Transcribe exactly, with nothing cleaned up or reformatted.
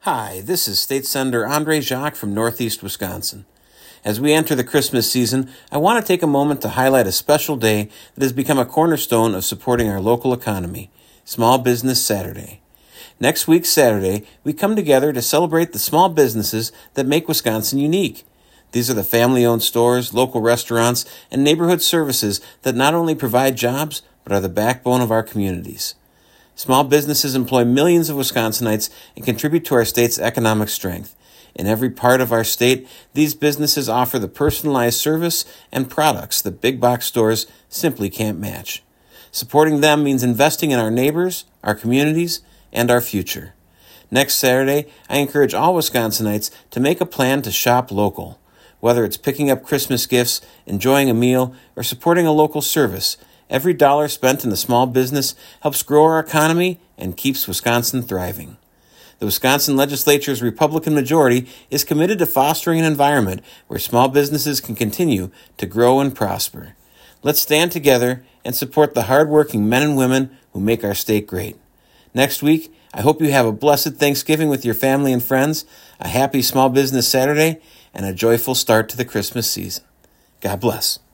Hi, this is State Senator Andre Jacques from Northeast Wisconsin. As we enter the Christmas season, I want to take a moment to highlight a special day that has become a cornerstone of supporting our local economy, Small Business Saturday. Next week, Saturday, we come together to celebrate the small businesses that make Wisconsin unique. These are the family-owned stores, local restaurants, and neighborhood services that not only provide jobs, but are the backbone of our communities. Small businesses employ millions of Wisconsinites and contribute to our state's economic strength. In every part of our state, these businesses offer the personalized service and products that big box stores simply can't match. Supporting them means investing in our neighbors, our communities, and our future. Next Saturday, I encourage all Wisconsinites to make a plan to shop local. Whether it's picking up Christmas gifts, enjoying a meal, or supporting a local service, every dollar spent in the small business helps grow our economy and keeps Wisconsin thriving. The Wisconsin Legislature's Republican majority is committed to fostering an environment where small businesses can continue to grow and prosper. Let's stand together and support the hardworking men and women who make our state great. Next week, I hope you have a blessed Thanksgiving with your family and friends, a happy Small Business Saturday, and a joyful start to the Christmas season. God bless.